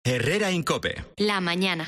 Herrera Incope. La mañana.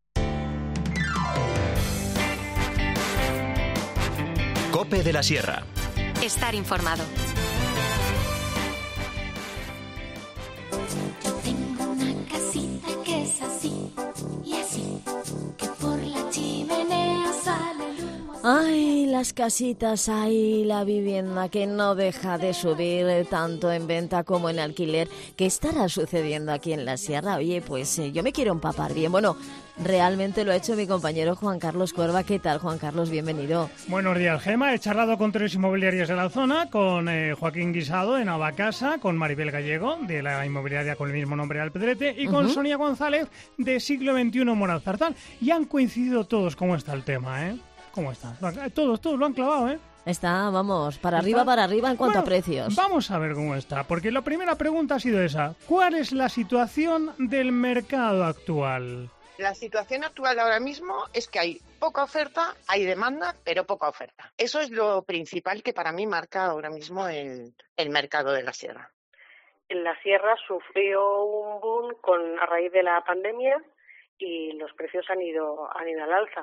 Cope de la Sierra. Estar informado. Yo tengo una casita que es así y así, que por la chimenea sale el humo. Ay, las casitas, ay, la vivienda que no deja de subir tanto en venta como en alquiler. ¿Qué estará sucediendo aquí en la Sierra? Oye, pues yo me quiero empapar bien. Bueno, realmente lo ha hecho mi compañero Juan Carlos Cuerva. ¿Qué tal, Juan Carlos? Bienvenido. Buenos días, Gema. He charlado con tres inmobiliarias de la zona, con Joaquín Guisado de Navacasa, con Maribel Gallego de la inmobiliaria con el mismo nombre Alpedrete y con Sonia González de Siglo XXI Moral Zartal. Y han coincidido todos cómo está el tema, ¿eh? ¿Cómo está? Todos lo han clavado, ¿eh? Está, vamos, para arriba en cuanto a precios. Vamos a ver cómo está, porque la primera pregunta ha sido esa. ¿Cuál es la situación del mercado actual? La situación actual ahora mismo es que hay poca oferta, hay demanda, pero poca oferta. Eso es lo principal que para mí marca ahora mismo el mercado de la Sierra. En la Sierra sufrió un boom a raíz de la pandemia y los precios han ido al alza.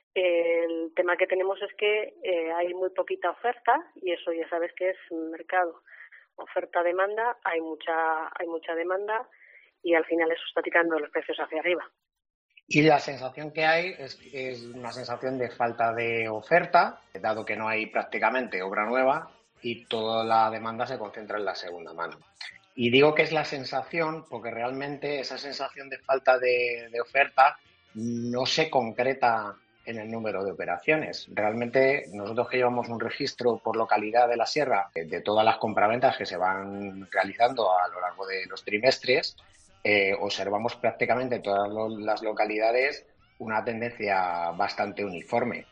El tema que tenemos es que hay muy poquita oferta y eso ya sabes que es un mercado. Oferta-demanda, hay mucha demanda y al final eso está tirando los precios hacia arriba. Y la sensación que hay es una sensación de falta de oferta, dado que no hay prácticamente obra nueva y toda la demanda se concentra en la segunda mano. Y digo que es la sensación porque realmente esa sensación de falta de oferta no se concreta en el número de operaciones. Realmente nosotros que llevamos un registro por localidad de la Sierra de todas las compraventas que se van realizando a lo largo de los trimestres, observamos prácticamente en todas las localidades una tendencia bastante uniforme.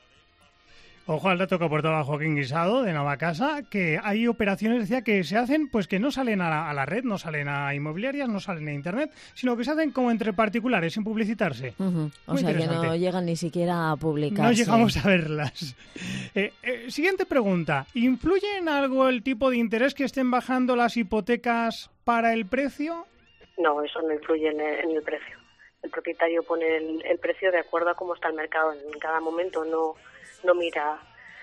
Ojo al dato que aportaba Joaquín Guisado de Navacasa, que hay operaciones, decía, que se hacen, pues que no salen a la red, no salen a inmobiliarias, no salen a internet, sino que se hacen como entre particulares, sin publicitarse. O sea, que no llegan ni siquiera a publicarse. No llegamos a verlas. Siguiente pregunta. ¿Influye en algo el tipo de interés que estén bajando las hipotecas para el precio? No, eso no influye en el precio. El propietario pone el precio de acuerdo a cómo está el mercado. En cada momento no mira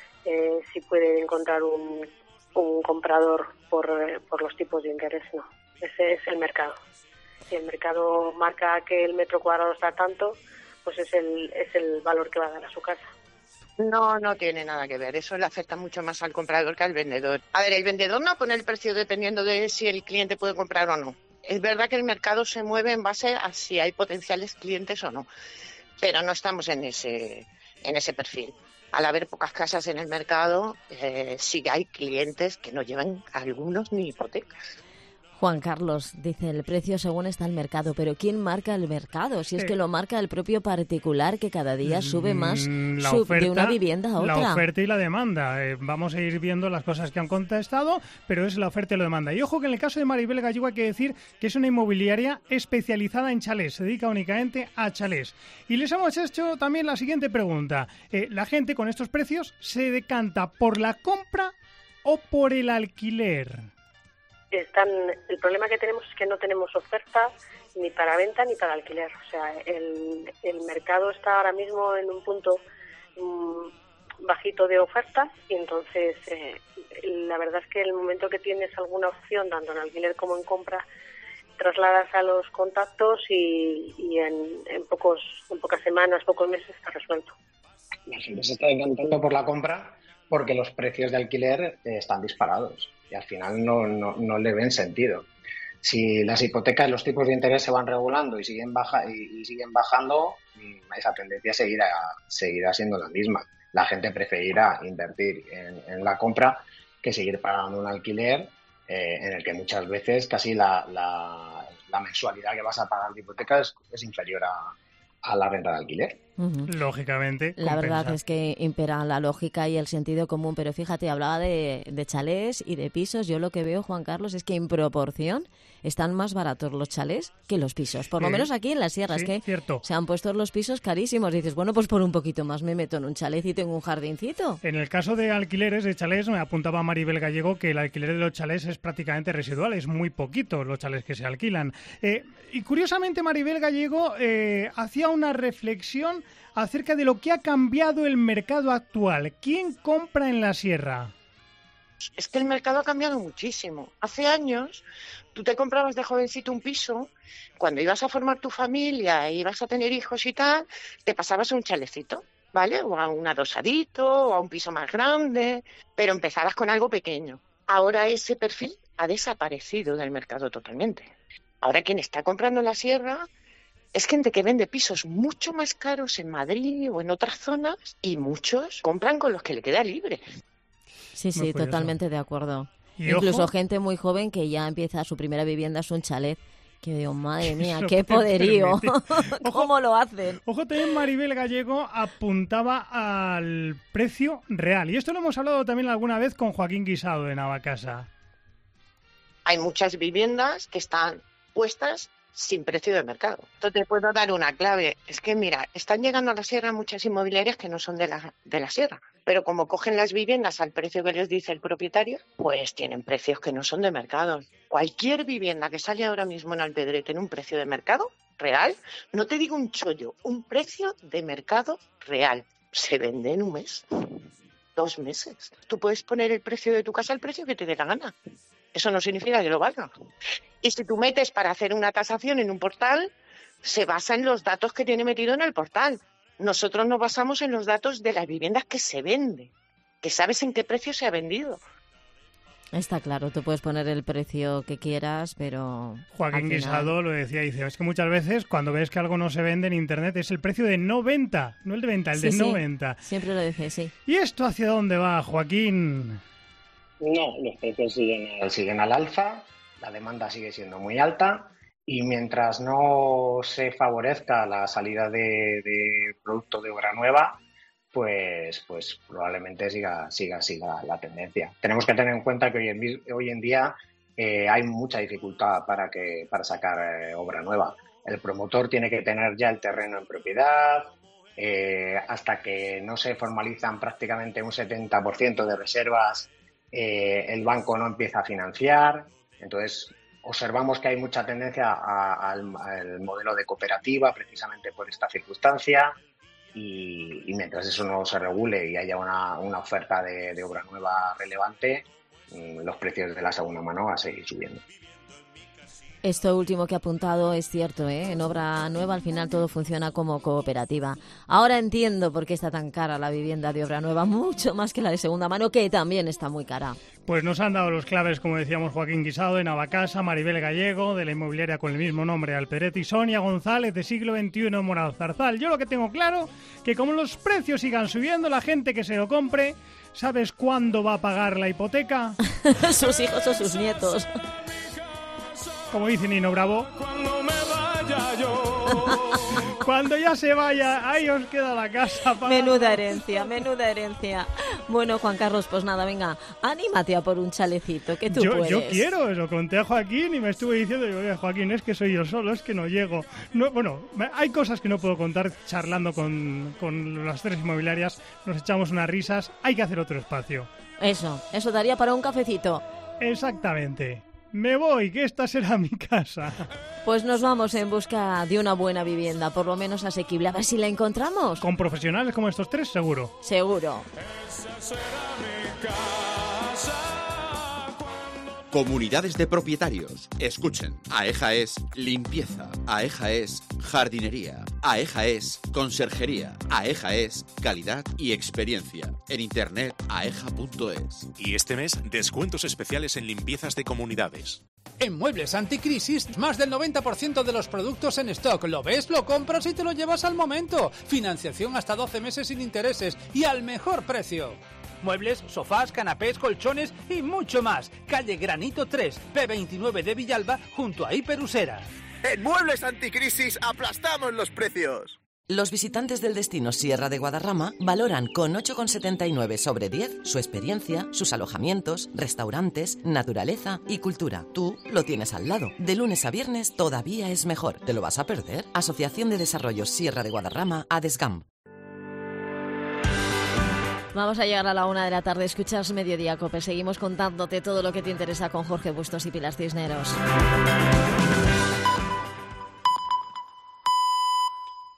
si puede encontrar un comprador por los tipos de interés, no. Ese es el mercado. Si el mercado marca que el metro cuadrado está tanto, pues es el valor que va a dar a su casa. No tiene nada que ver. Eso le afecta mucho más al comprador que al vendedor. A ver, el vendedor no pone el precio dependiendo de si el cliente puede comprar o no. Es verdad que el mercado se mueve en base a si hay potenciales clientes o no, pero no estamos en ese perfil. Al haber pocas casas en el mercado, sí que hay clientes que no llevan algunos ni hipotecas. Juan Carlos dice el precio según está el mercado, pero ¿quién marca el mercado? Si es que lo marca el propio particular que cada día sube más de una vivienda a otra. La oferta y la demanda. Vamos a ir viendo las cosas que han contestado, pero es la oferta y la demanda. Y ojo que en el caso de Maribel Gallego hay que decir que es una inmobiliaria especializada en chalés, se dedica únicamente a chalés. Y les hemos hecho también la siguiente pregunta. ¿La gente con estos precios se decanta por la compra o por el alquiler? El problema que tenemos es que no tenemos oferta ni para venta ni para alquiler. O sea, el mercado está ahora mismo en un punto bajito de oferta y entonces la verdad es que el momento que tienes alguna opción, tanto en alquiler como en compra, trasladas a los contactos y en pocas semanas, pocos meses está resuelto. La gente se está decantando por la compra porque los precios de alquiler están disparados y al final no le ven sentido. Si las hipotecas, los tipos de interés se van regulando y siguen bajando, esa tendencia seguirá siendo la misma. La gente preferirá invertir en la compra que seguir pagando un alquiler en el que muchas veces casi la mensualidad que vas a pagar de hipoteca es inferior a la renta de alquiler. Lógicamente. La verdad es que impera la lógica y el sentido común, pero fíjate, hablaba de chalés y de pisos. Yo lo que veo, Juan Carlos, es que en proporción están más baratos los chalés que los pisos. Por lo menos aquí en la sierra, sí, es que cierto. se han puesto los pisos carísimos. Dices, bueno, pues por un poquito más me meto en un chalet y tengo un jardincito. En el caso de alquileres de chalés, me apuntaba Maribel Gallego que el alquiler de los chalés es prácticamente residual, es muy poquito los chalés que se alquilan. Y curiosamente Maribel Gallego hacía una reflexión acerca de lo que ha cambiado el mercado actual. ¿Quién compra en la sierra? Es que el mercado ha cambiado muchísimo. Hace años tú te comprabas de jovencito un piso, cuando ibas a formar tu familia, ibas a tener hijos y tal, te pasabas a un chalecito, ¿vale? O a un adosadito, o a un piso más grande, pero empezabas con algo pequeño. Ahora ese perfil ha desaparecido del mercado totalmente. Ahora quien está comprando en la sierra es gente que vende pisos mucho más caros en Madrid o en otras zonas y muchos compran con los que le queda libre. Sí, sí, totalmente de acuerdo. ojo, Incluso gente muy joven que ya empieza su primera vivienda, es un chalet. Que digo, madre mía, qué poderío. ¿Cómo lo hacen? Ojo, también Maribel Gallego apuntaba al precio real. Y esto lo hemos hablado también alguna vez con Joaquín Guisado de Navacasa. Hay muchas viviendas que están puestas sin precio de mercado. Entonces te puedo dar una clave. Es que mira, están llegando a la sierra muchas inmobiliarias que no son de la sierra, pero como cogen las viviendas al precio que les dice el propietario, pues tienen precios que no son de mercado. Cualquier vivienda que sale ahora mismo en Alpedrete en un precio de mercado real, no te digo un chollo, un precio de mercado real, se vende en un mes, 2 meses. Tú puedes poner el precio de tu casa al precio que te dé la gana. Eso no significa que lo valga. Y si tú metes para hacer una tasación en un portal, se basa en los datos que tiene metido en el portal. Nosotros nos basamos en los datos de las viviendas que se venden, que sabes en qué precio se ha vendido. Está claro, tú puedes poner el precio que quieras, pero... Joaquín Guisado lo decía, dice, es que muchas veces cuando ves que algo no se vende en Internet es el precio de no venta, no el de venta, el de no venta. Siempre lo dice, sí. ¿Y esto hacia dónde va, Joaquín? No, los precios siguen al alza, la demanda sigue siendo muy alta y mientras no se favorezca la salida de producto de obra nueva, pues probablemente siga la tendencia. Tenemos que tener en cuenta que hoy en día hay mucha dificultad para sacar obra nueva. El promotor tiene que tener ya el terreno en propiedad, hasta que no se formalizan prácticamente un 70% de reservas, el banco no empieza a financiar. Entonces observamos que hay mucha tendencia al modelo de cooperativa precisamente por esta circunstancia y mientras eso no se regule y haya una oferta de obra nueva relevante, los precios de la segunda mano van a seguir subiendo. Esto último que ha apuntado es cierto, ¿eh? En obra nueva al final todo funciona como cooperativa. Ahora entiendo por qué está tan cara la vivienda de obra nueva, mucho más que la de segunda mano, que también está muy cara. Pues nos han dado los claves, como decíamos, Joaquín Guisado de Navacasa, Maribel Gallego de la inmobiliaria con el mismo nombre, Alpedrete, y Sonia González de Siglo XXI Morado Zarzal. Yo lo que tengo claro, que como los precios sigan subiendo, la gente que se lo compre, ¿sabes cuándo va a pagar la hipoteca? Sus hijos o sus nietos. Como dice Nino Bravo, cuando me vaya yo, cuando ya se vaya, ahí os queda la casa. Menuda herencia, menuda herencia. Bueno, Juan Carlos, pues nada, venga, anímate a por un chalecito, que tú puedes. Yo quiero, eso conté a Joaquín y me estuve diciendo, oye, Joaquín, es que soy yo solo, es que no llego. No, bueno, hay cosas que no puedo contar charlando con las tres inmobiliarias, nos echamos unas risas, hay que hacer otro espacio. Eso daría para un cafecito. Exactamente. Me voy, que esta será mi casa. Pues nos vamos en busca de una buena vivienda, por lo menos asequible. A ver si la encontramos. Con profesionales como estos tres, seguro. Seguro. Esa será mi casa. Comunidades de propietarios. Escuchen. AEJA es limpieza. AEJA es jardinería. AEJA es conserjería. AEJA es calidad y experiencia. En internet, aeja.es. Y este mes, descuentos especiales en limpiezas de comunidades. En Muebles Anticrisis, más del 90% de los productos en stock. Lo ves, lo compras y te lo llevas al momento. Financiación hasta 12 meses sin intereses y al mejor precio. Muebles, sofás, canapés, colchones y mucho más. Calle Granito 3, P29 de Villalba, junto a Hiperusera. En Muebles Anticrisis aplastamos los precios. Los visitantes del destino Sierra de Guadarrama valoran con 8,79 sobre 10 su experiencia, sus alojamientos, restaurantes, naturaleza y cultura. Tú lo tienes al lado. De lunes a viernes todavía es mejor. ¿Te lo vas a perder? Asociación de Desarrollo Sierra de Guadarrama, ADESGAM. Vamos a llegar a la 1 de la tarde. Escuchas Mediodía Cope. Seguimos contándote todo lo que te interesa con Jorge Bustos y Pilar Cisneros.